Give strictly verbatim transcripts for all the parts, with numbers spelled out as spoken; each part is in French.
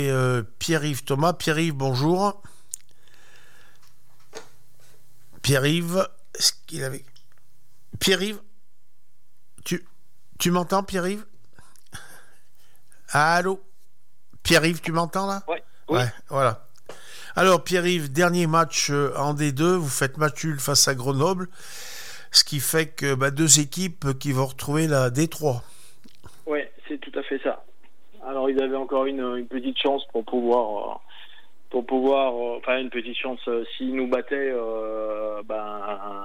Et euh, Pierre-Yves Thomas. Pierre-Yves, bonjour. Pierre-Yves, est-ce qu'il avait... Pierre-Yves, tu, tu m'entends, Pierre-Yves? Allô? Pierre-Yves, tu m'entends là? Ouais, oui. Ouais, voilà. Alors, Pierre-Yves, dernier match euh, en D deux, vous faites match nul face à Grenoble, ce qui fait que bah, deux équipes qui vont retrouver la D trois. Ouais, c'est tout à fait ça. Alors, ils avaient encore une, une petite chance pour pouvoir, euh, pour pouvoir, euh, enfin une petite chance. Euh, s'ils nous battaient, euh, ben,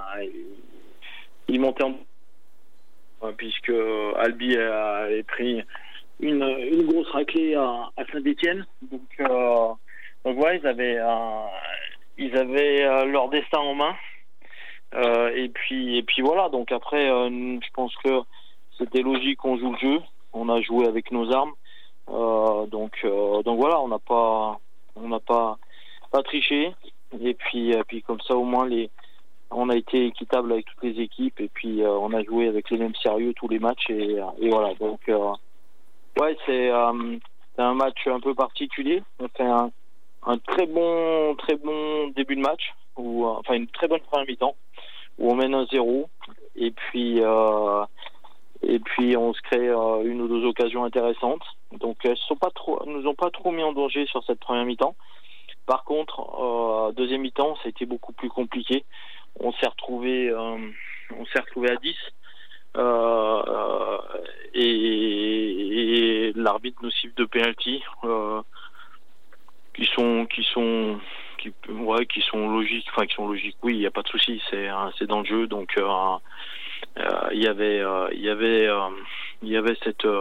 ils montaient en, euh, puisque Albi a, avait pris une, une grosse raclée à, à Saint-Étienne. Donc, euh, donc ouais, ils avaient, euh, ils avaient euh, leur destin en main. Euh, et puis, et puis voilà. Donc après, euh, je pense que c'était logique qu'on joue le jeu. On a joué avec nos armes. Euh, donc, euh, donc voilà, on n'a pas, on n'a pas, pas triché. Et puis, et puis comme ça, au moins, les, on a été équitable avec toutes les équipes. Et puis, euh, on a joué avec les mêmes sérieux tous les matchs. Et, et voilà. Donc, euh, ouais, c'est, euh, c'est un match un peu particulier. On fait un, un très bon, très bon début de match, ou enfin une très bonne première mi-temps, où on mène un zéro. Et puis. Euh, Et puis on se crée euh, une ou deux occasions intéressantes. Donc elles sont pas trop, nous ont pas trop mis en danger sur cette première mi-temps. Par contre, euh, deuxième mi-temps, ça a été beaucoup plus compliqué. On s'est retrouvé, euh, on s'est retrouvé à dix. Euh, et, et l'arbitre nous siffle deux pénaltys euh, qui sont, qui sont, qui, ouais, qui sont logiques. Enfin, qui sont logiques. Oui, il y a pas de souci. C'est, c'est dans le jeu. Donc euh, Euh, il y avait euh, il y avait euh, il y avait cette euh,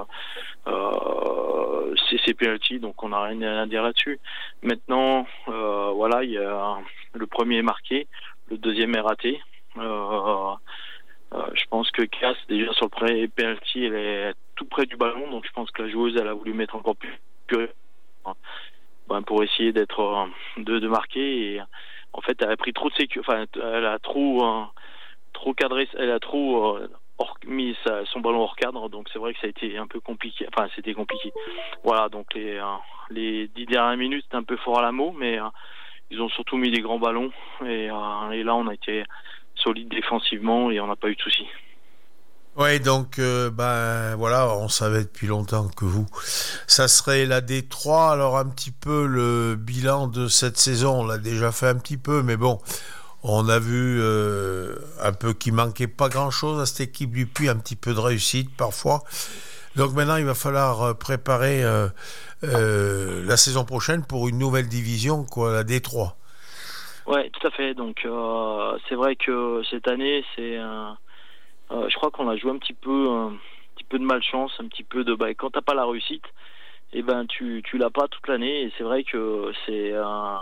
euh, ces, ces penalties, donc on n'a rien à dire là-dessus. Maintenant euh, voilà, il y a le premier est marqué, le deuxième est raté. Euh, euh, je pense que Cass, déjà sur le premier penalty, elle est tout près du ballon, donc je pense que la joueuse elle a voulu mettre encore plus, plus ben, pour essayer d'être de, de marquer, et en fait elle a pris trop de sécurité, enfin elle a trop euh, trop cadré, elle a trop euh, hors, mis sa, son ballon hors cadre, donc c'est vrai que ça a été un peu compliqué, enfin c'était compliqué. Voilà, donc les, euh, les dix dernières minutes c'était un peu fort à la mot, mais euh, ils ont surtout mis des grands ballons, et, euh, et là on a été solide défensivement et on n'a pas eu de soucis. Ouais, donc euh, ben voilà, on savait depuis longtemps que vous, ça serait la D trois. Alors un petit peu le bilan de cette saison, on l'a déjà fait un petit peu, mais bon, on a vu euh, un peu qu'il manquait pas grand-chose à cette équipe du Puy, un petit peu de réussite parfois. Donc maintenant, il va falloir préparer euh, euh, la saison prochaine pour une nouvelle division, quoi, la D trois. Ouais, tout à fait. Donc euh, c'est vrai que cette année, c'est, euh, euh, je crois qu'on a joué un petit peu, un petit peu de malchance, un petit peu de, bah, quand t'as pas la réussite, et ben tu tu l'as pas toute l'année. Et c'est vrai que c'est euh,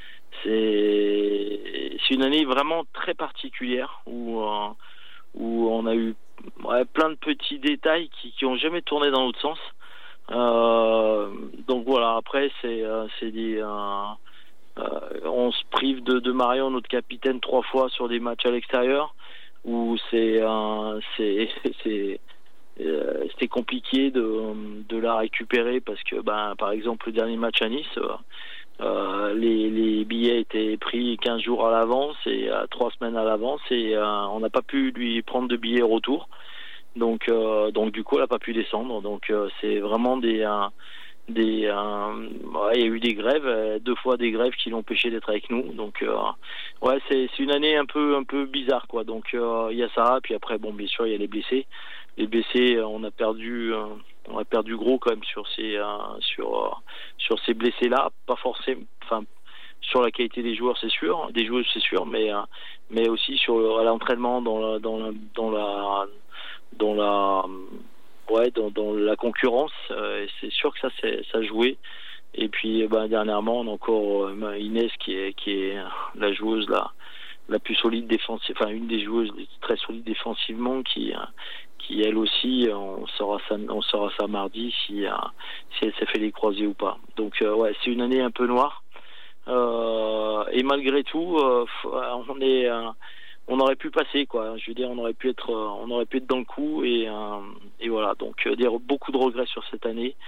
c'est c'est une année vraiment très particulière où euh, où on a eu ouais, plein de petits détails qui qui ont jamais tourné dans l'autre sens. Euh, donc voilà, après c'est euh, c'est des euh, euh, on se prive de, de Marion, notre capitaine, trois fois sur des matchs à l'extérieur, où c'est euh, c'est c'est euh, c'était compliqué de de la récupérer, parce que ben par exemple le dernier match à Nice, euh, euh, les, les billets étaient pris quinze jours à l'avance et euh, trois semaines à l'avance, et euh, on n'a pas pu lui prendre de billets retour. Donc, euh, donc du coup, elle n'a pas pu descendre. Donc, euh, c'est vraiment des, euh, des, euh, ouais, il y a eu des grèves, euh, deux fois des grèves qui l'ont empêché d'être avec nous. Donc, euh, ouais, c'est, c'est une année un peu, un peu bizarre, quoi. Donc, euh, il y a ça. Puis après, bon, bien sûr, il y a les blessés. Les blessés, on a perdu, euh, on a perdu gros quand même sur ces, euh, sur, euh, sur ces blessés-là. Pas forcément, enfin, sur la qualité des joueurs, c'est sûr, des joueuses, c'est sûr, mais, euh, mais aussi sur le, à l'entraînement, dans la, dans la, dans la dans la ouais dans, dans la concurrence, euh, c'est sûr que ça c'est ça jouait. Et puis ben, dernièrement on a encore euh, Inès qui est qui est la joueuse la la plus solide défensive, enfin une des joueuses très solides défensivement, qui qui elle aussi, on saura ça on saura ça mardi si si elle s'est fait les croisés ou pas. Donc euh, ouais, c'est une année un peu noire, euh, et malgré tout euh, on est euh, on aurait pu passer, quoi. Je veux dire, on aurait pu être, on aurait pu être dans le coup, et, euh, et voilà. Donc, euh, dire beaucoup de regrets sur cette année,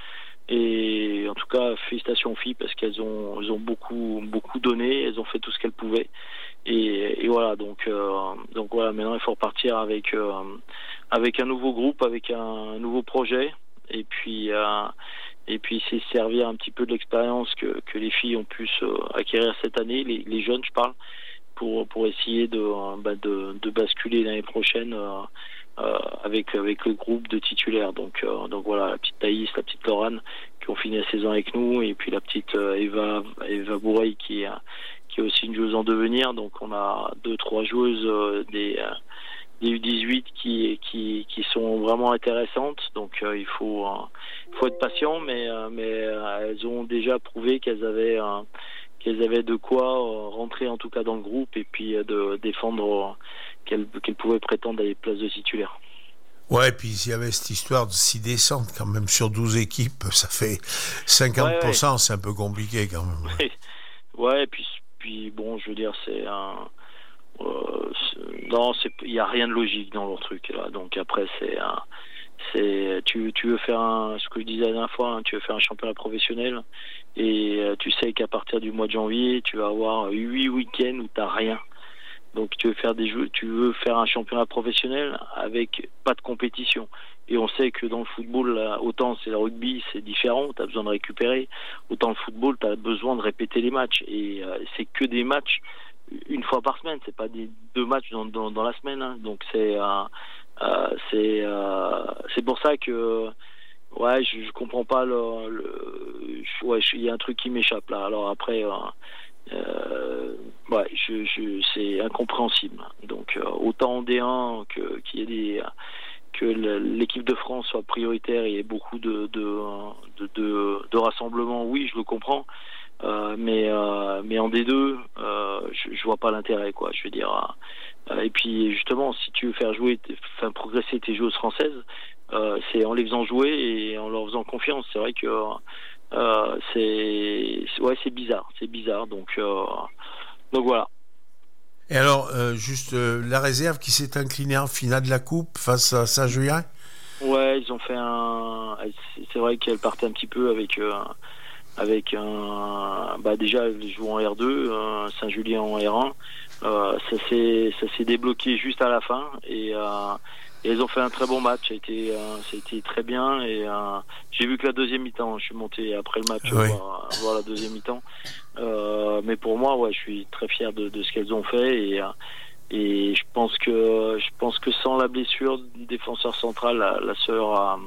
Et en tout cas, félicitations aux filles parce qu'elles ont, elles ont beaucoup, beaucoup donné. Elles ont fait tout ce qu'elles pouvaient. Et, et voilà, donc, euh, donc voilà. Maintenant, il faut repartir avec, euh, avec un nouveau groupe, avec un nouveau projet. Et puis, euh, et puis, c'est servir un petit peu de l'expérience que, que les filles ont pu euh, acquérir cette année, les, les jeunes, je parle, pour, pour essayer de, bah, de, de basculer l'année prochaine. Euh, Euh, avec avec le groupe de titulaires. Donc euh, donc voilà, la petite Thaïs, la petite Laurane qui ont fini la saison avec nous, et puis la petite euh, Eva Eva Bourreil qui est qui est aussi une joueuse en devenir. Donc on a deux trois joueuses euh, des euh, des U dix-huit qui qui qui sont vraiment intéressantes. Donc euh, il faut euh, il faut être patient, mais euh, mais euh, elles ont déjà prouvé qu'elles avaient euh, qu'elles avaient de quoi euh, rentrer en tout cas dans le groupe, et puis euh, de défendre euh, qu'elles qu'elles pouvaient prétendre à des places de titulaires. Ouais, et puis il y avait cette histoire de six descentes quand même sur douze équipes, ça fait cinquante pour cent, ouais, ouais. C'est un peu compliqué quand même. Ouais, ouais, et puis, puis bon, je veux dire, c'est un... Euh, c'est, non, il n'y a rien de logique dans leur truc là. Donc après, c'est un... C'est, tu, tu veux faire un, ce que je disais la dernière fois, hein, tu veux faire un championnat professionnel, et euh, tu sais qu'à partir du mois de janvier, tu vas avoir huit week-ends où tu n'as rien. Donc tu veux faire des jeux, tu veux faire un championnat professionnel avec pas de compétition. Et on sait que dans le football, là, autant c'est le rugby, c'est différent, tu as besoin de récupérer. Autant le football, tu as besoin de répéter les matchs. Et euh, c'est que des matchs une fois par semaine, c'est pas des deux matchs dans, dans, dans la semaine. Hein. Donc c'est euh, euh, c'est euh, c'est pour ça que ouais, je, je comprends pas le, le ouais, il y a un truc qui m'échappe là. Alors après. Euh, Euh, ouais, je, je, c'est incompréhensible. Donc euh, autant en D un que qu'il y ait des que l'équipe de France soit prioritaire, il y ait beaucoup de de de, de, de rassemblements, oui, je le comprends. Euh, mais euh, mais en D deux, euh, je, je vois pas l'intérêt, quoi. Je veux dire. Euh, et puis justement, si tu veux faire jouer, enfin progresser tes joueuses françaises, euh, c'est en les faisant jouer et en leur faisant confiance. C'est vrai que Euh, c'est ouais, c'est bizarre, c'est bizarre. Donc euh, donc voilà. Et alors, euh, juste euh, la réserve qui s'est inclinée en finale de la Coupe face à Saint-Julien. Ouais, ils ont fait un. C'est vrai qu'elle partait un petit peu avec euh, avec un. Bah déjà, ils jouent en R deux, euh, Saint-Julien en R un. Euh, ça s'est ça s'est débloqué juste à la fin, et euh, Et ils ont fait un très bon match, ça a été, euh, ça a été très bien. Et euh, j'ai vu que la deuxième mi-temps, je suis monté après le match oui. voir, voir la deuxième mi-temps. Euh, mais pour moi, ouais, je suis très fier de, de ce qu'elles ont fait. Et, et je pense que je pense que sans la blessure du défenseur central, la, la sœur à,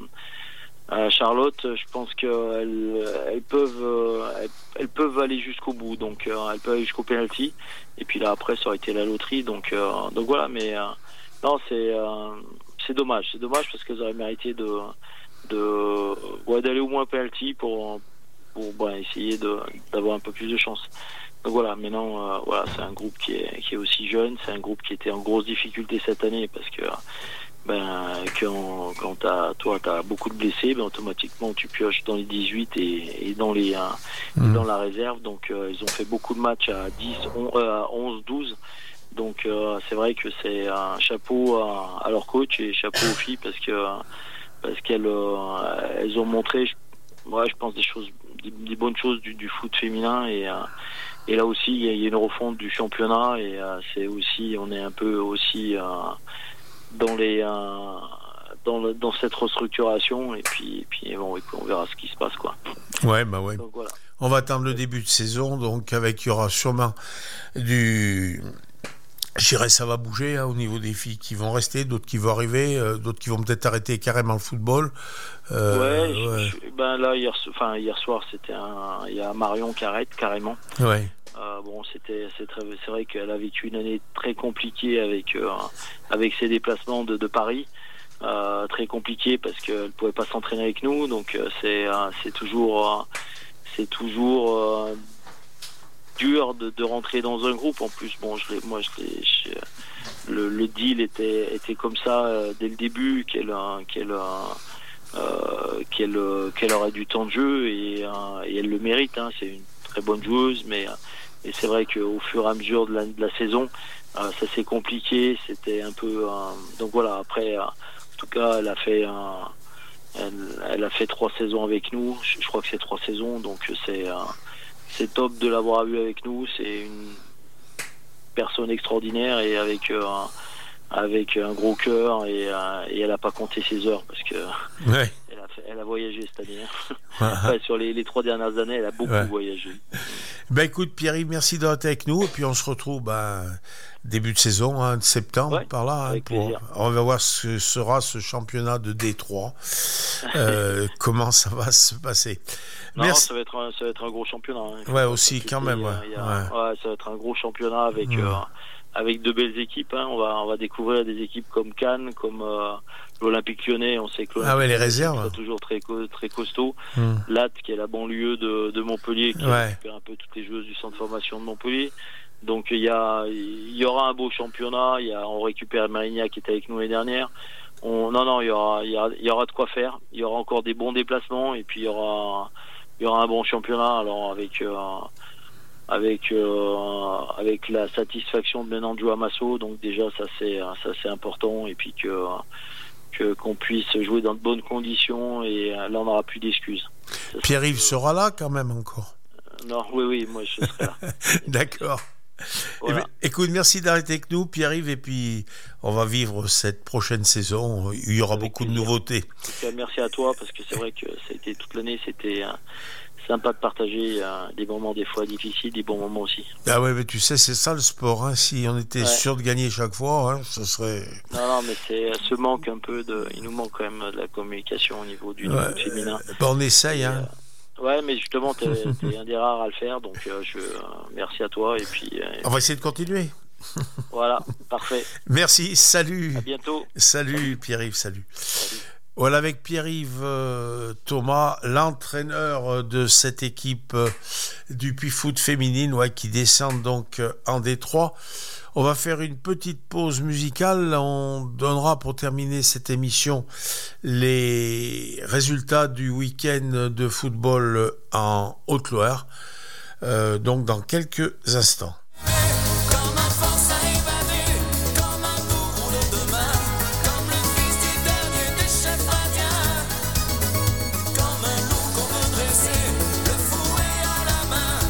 à Charlotte, je pense qu'elles elles peuvent elles, elles peuvent aller jusqu'au bout. Donc euh, elles peuvent aller jusqu'au penalty. Et puis là après, ça aurait été la loterie. Donc euh, donc voilà, mais euh, non, c'est euh, c'est dommage, c'est dommage parce qu'elles auraient mérité de de ouais, d'aller au moins penalty pour pour bon, essayer de d'avoir un peu plus de chance. Donc voilà, maintenant euh, voilà, c'est un groupe qui est qui est aussi jeune, c'est un groupe qui était en grosse difficulté cette année parce que ben quand quand t'as toi t'as beaucoup de blessés, ben automatiquement tu pioches dans les dix-huit et, et dans les euh, mmh. dans la réserve. Donc euh, ils ont fait beaucoup de matchs à dix, onze, douze. Donc euh, c'est vrai que c'est un chapeau à, à leur coach et chapeau aux filles parce que parce qu'elles euh, elles ont montré, je, ouais, je pense des choses, des, des bonnes choses du, du foot féminin, et euh, et là aussi il y, y a une refonte du championnat, et euh, c'est aussi on est un peu aussi euh, dans les euh, dans le, dans cette restructuration, et puis et puis bon, on verra ce qui se passe, quoi. Ouais, bah ouais. Donc, voilà. On va attendre le début de saison, donc avec il y aura sûrement du Je dirais ça va bouger hein, au niveau des filles qui vont rester, d'autres qui vont arriver, euh, d'autres qui vont peut-être arrêter carrément le football. Euh, ouais, ouais. Je, je, ben là hier, enfin hier soir c'était un, il y a Marion qui arrête carrément. Ouais. Euh, bon, c'était, c'est très, c'est vrai qu'elle a vécu une année très compliquée avec euh, avec ses déplacements de, de Paris, euh, très compliquée parce qu'elle pouvait pas s'entraîner avec nous, donc euh, c'est euh, c'est toujours euh, c'est toujours euh, dur de, de rentrer dans un groupe. En plus, bon, je l'ai, moi, je l'ai, je, le, le deal était, était comme ça euh, dès le début, qu'elle, qu'elle, euh, qu'elle, qu'elle aurait du temps de jeu, et, euh, et elle le mérite. Hein, c'est une très bonne joueuse, mais et c'est vrai qu'au fur et à mesure de la, de la saison, euh, ça s'est compliqué. C'était un peu. Euh, donc voilà. Après, euh, en tout cas, elle a fait un. elle, elle a fait trois saisons avec nous. Je, je crois que c'est trois saisons, donc c'est euh, c'est top de l'avoir eu avec nous. C'est une personne extraordinaire et avec euh, un, avec un gros cœur et, euh, et elle a pas compté ses heures parce que ouais. elle, a fait, elle a voyagé cette année. Enfin, sur les, les trois dernières années, elle a beaucoup ouais. voyagé. Ben écoute Pierre-Yves, merci d'être avec nous et puis on se retrouve ben, début de saison, hein, de septembre ouais, par là. Hein, pour, on va voir ce que sera ce championnat de D trois, euh, comment ça va se passer. Non, merci. Ça va être un, ça va être un gros championnat. Hein. Ouais, aussi quand même. Ouais. A, ouais. ouais, ça va être un gros championnat avec mmh. euh, avec de belles équipes. Hein. On va on va découvrir des équipes comme Cannes, comme euh, l'Olympique Lyonnais. On sait que ah ouais, les réserves. C'est toujours très très costaud. Mmh. Latte, qui est la banlieue de, de Montpellier, qui ouais. récupère un peu toutes les joueuses du centre de formation de Montpellier. Donc il y a il y aura un beau championnat. Il y a on récupère Marignac qui était avec nous l'année dernière. On, non non il y aura il y, a, il y aura de quoi faire. Il y aura encore des bons déplacements et puis il y aura il y aura un bon championnat. Alors avec euh, avec euh, avec la satisfaction de maintenant de jouer à Massot. Donc déjà ça c'est ça c'est important et puis que que qu'on puisse jouer dans de bonnes conditions et là on n'aura plus d'excuses. Pierre-Yves que... sera là quand même encore. Euh, non oui oui moi je serai là. D'accord. Voilà. Écoute, merci d'arrêter avec nous, Pierre-Yves, et puis on va vivre cette prochaine saison. Il y aura avec beaucoup plaisir. De nouveautés. En tout cas, merci à toi, parce que c'est vrai que ça a été toute l'année, c'était euh, sympa de partager euh, des moments des fois difficiles, des bons moments aussi. Ah ouais, mais tu sais, c'est ça le sport. Hein. Si on était ouais. sûr de gagner chaque fois, hein, ce serait. Non, non, mais c'est ce manque un peu de. Il nous manque quand même de la communication au niveau du ouais. niveau féminin. Ben, on essaye, et, hein. Euh, Ouais, mais justement, t'es, t'es un des rares à le faire, donc euh, je, euh, merci à toi. Et puis, euh, on va essayer de continuer. Voilà, parfait. Merci, salut. À bientôt. Salut Pierre-Yves, salut. salut. Voilà, avec Pierre-Yves euh, Thomas, l'entraîneur de cette équipe euh, du Puy-Foot féminine, ouais, qui descend donc euh, en D trois. On va faire une petite pause musicale. On donnera pour terminer cette émission les résultats du week-end de football en Haute-Loire. Euh, donc dans quelques instants.